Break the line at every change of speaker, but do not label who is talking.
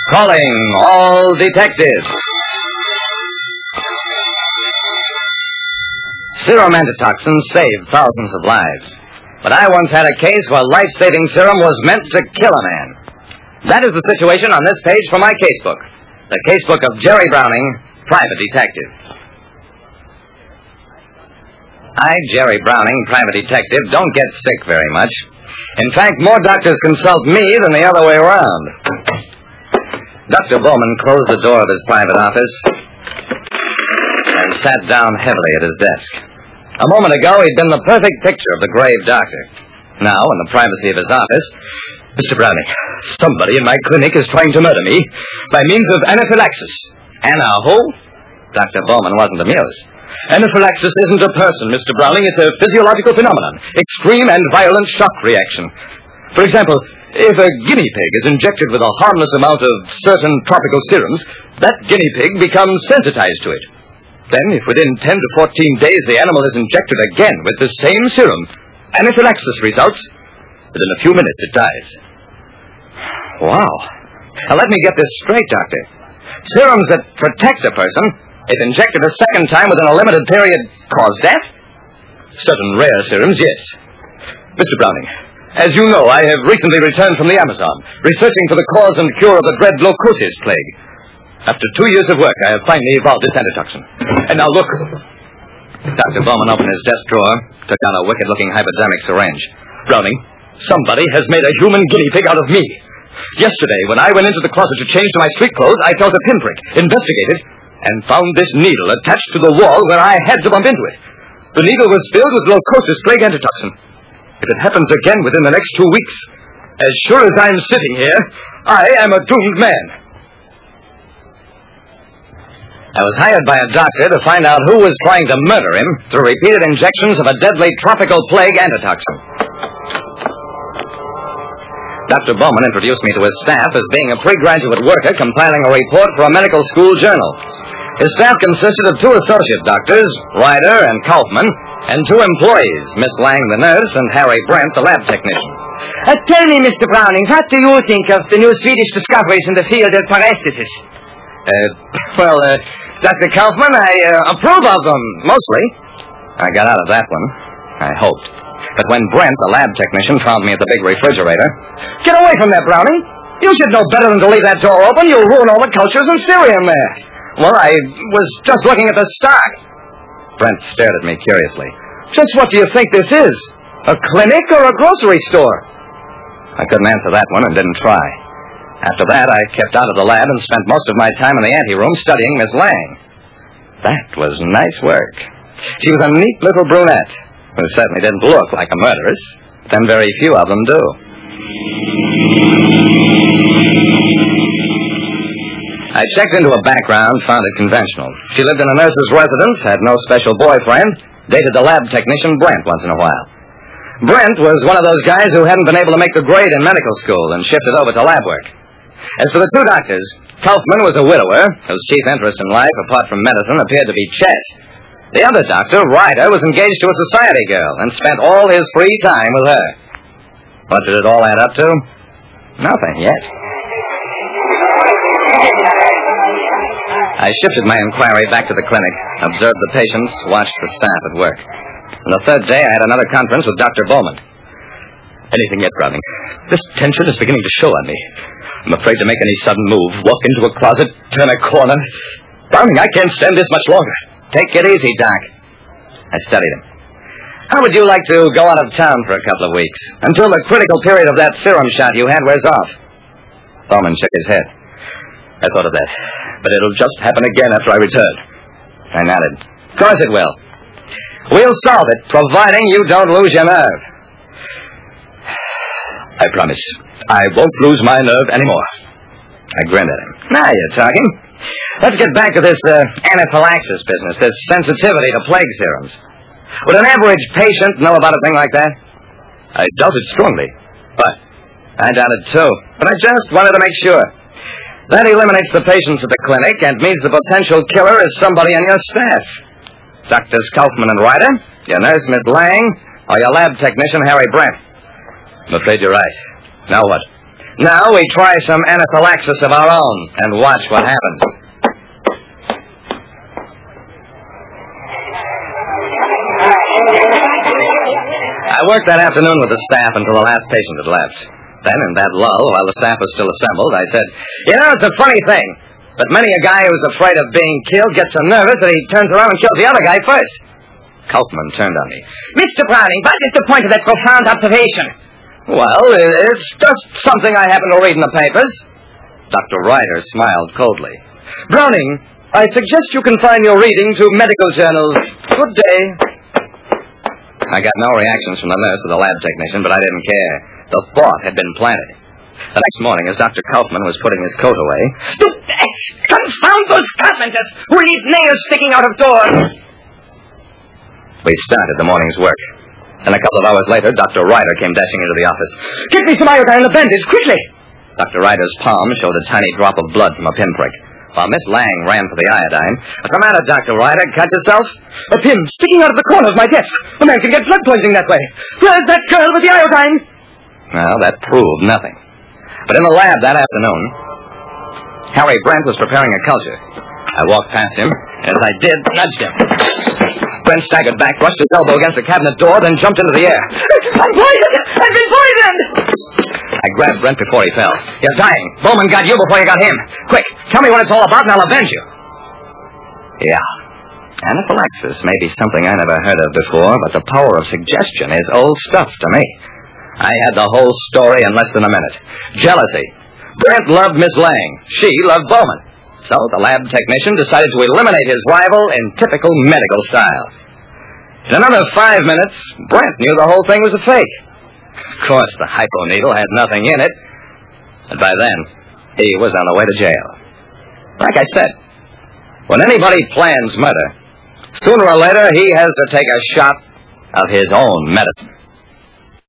Calling all detectives. Serum antitoxins save thousands of lives. But I once had a case where life-saving serum was meant to kill a man. That is the situation on this page from my casebook. The casebook of Jerry Browning, private detective. I, Jerry Browning, private detective, don't get sick very much. In fact, more doctors consult me than the other way around. Dr. Bowman closed the door of his private office and sat down heavily at his desk. A moment ago, he'd been the perfect picture of the grave doctor. Now, in the privacy of his office, Mr. Browning, somebody in my clinic is trying to murder me by means of anaphylaxis. Anna who? Dr. Bowman wasn't amused. Anaphylaxis isn't a person, Mr. Browning. It's a physiological phenomenon. Extreme and violent shock reaction. For example, if a guinea pig is injected with a harmless amount of certain tropical serums, that guinea pig becomes sensitized to it. Then, if within 10 to 14 days the animal is injected again with the same serum, anaphylaxis results. Within a few minutes, it dies. Wow. Now, let me get this straight, Doctor. Serums that protect a person, if injected a second time within a limited period, cause death? Certain rare serums, yes. Mr. Browning, as you know, I have recently returned from the Amazon, researching for the cause and cure of the dread locutus plague. After 2 years of work, I have finally evolved this antitoxin. And now look. Dr. Bowman opened his desk drawer, took out a wicked-looking hypodermic syringe. Browning, somebody has made a human guinea pig out of me. Yesterday, when I went into the closet to change to my street clothes, I felt a pinprick, investigated, and found this needle attached to the wall where I had to bump into it. The needle was filled with locutus plague antitoxin. If it happens again within the next 2 weeks, as sure as I'm sitting here, I am a doomed man. I was hired by a doctor to find out who was trying to murder him through repeated injections of a deadly tropical plague antitoxin. Dr. Bowman introduced me to his staff as being a pre-graduate worker compiling a report for a medical school journal. His staff consisted of 2 associate doctors, Ryder and Kaufman, and 2 employees, Miss Lang, the nurse, and Harry Brent, the lab technician.
Tell me, Mr. Browning, what do you think of the new Swedish discoveries in the field of paresthesis?
Dr. Kaufman, I approve of them, mostly. I got out of that one. I hoped. But when Brent, the lab technician, found me at the big refrigerator... Get away from there, Browning. You should know better than to leave that door open. You'll ruin all the cultures and cerium there. Well, I was just looking at the stock. Brent stared at me curiously. Just what do you think this is? A clinic or a grocery store? I couldn't answer that one and didn't try. After that, I kept out of the lab and spent most of my time in the anteroom studying Miss Lang. That was nice work. She was a neat little brunette, who certainly didn't look like a murderess. Then very few of them do. I checked into her background, found it conventional. She lived in a nurse's residence, had no special boyfriend, dated the lab technician Brent once in a while. Brent was one of those guys who hadn't been able to make the grade in medical school and shifted over to lab work. As for the 2 doctors, Kaufman was a widower, whose chief interest in life, apart from medicine, appeared to be chess. The other doctor, Ryder, was engaged to a society girl and spent all his free time with her. What did it all add up to? Nothing yet. I shifted my inquiry back to the clinic, observed the patients, watched the staff at work. On the 3rd day, I had another conference with Dr. Bowman. Anything yet, Browning? This tension is beginning to show on me. I'm afraid to make any sudden move, walk into a closet, turn a corner. Browning, I can't stand this much longer. Take it easy, Doc. I studied him. How would you like to go out of town for a couple of weeks, until the critical period of that serum shot you had wears off? Bowman shook his head. I thought of that, but it'll just happen again after I return. I nodded. Of course it will. We'll solve it, providing you don't lose your nerve. I promise. I won't lose my nerve anymore. I grinned at him. Now you're talking. Let's get back to this anaphylaxis business, this sensitivity to plague serums. Would an average patient know about a thing like that? I doubt it strongly. But I doubt it too. But I just wanted to make sure. That eliminates the patients at the clinic and means the potential killer is somebody on your staff. Doctors Kaufman and Ryder, your nurse, Miss Lang, or your lab technician, Harry Brent. I'm afraid you're right. Now what? Now we try some anaphylaxis of our own and watch what happens. I worked that afternoon with the staff until the last patient had left. Then, in that lull, while the staff was still assembled, I said, "You know, it's a funny thing, but many a guy who's afraid of being killed gets so nervous that he turns around and kills the other guy first." Kaufman turned on me.
Mr. Browning, what is the point of that profound observation?
"Well, it's just something I happened to read in the papers." Dr. Ryder smiled coldly. "Browning, I suggest you confine your reading to medical journals. Good day." I got no reactions from the nurse or the lab technician, but I didn't care. The thought had been planted. The next morning, as Dr. Kaufman was putting his coat away...
Confound those carpenters who leave nails sticking out of doors!
We started the morning's work. And a couple of hours later, Dr. Ryder came dashing into the office.
"Get me some iodine and a bandage, quickly!"
Dr. Ryder's palm showed a tiny drop of blood from a pinprick, while Miss Lang ran for the iodine. "What's the matter, Dr. Ryder? Cut yourself?"
"A pin sticking out of the corner of my desk. A man can get blood poisoning that way. Where's that girl with the iodine?"
Well, that proved nothing. But in the lab that afternoon, Harry Brent was preparing a culture. I walked past him, and as I did, nudged him. Brent staggered back, brushed his elbow against the cabinet door, then jumped into the air.
"I'm poisoned! I've been poisoned!"
I grabbed Brent before he fell. "You're dying. Bowman got you before you got him. Quick, tell me what it's all about, and I'll avenge you." Yeah. Anaphylaxis may be something I never heard of before, but the power of suggestion is old stuff to me. I had the whole story in less than a minute. Jealousy. Brent loved Miss Lang. She loved Bowman. So the lab technician decided to eliminate his rival in typical medical style. In another 5 minutes, Brent knew the whole thing was a fake. Of course, the hypo needle had nothing in it. And by then, he was on the way to jail. Like I said, when anybody plans murder, sooner or later he has to take a shot of his own medicine.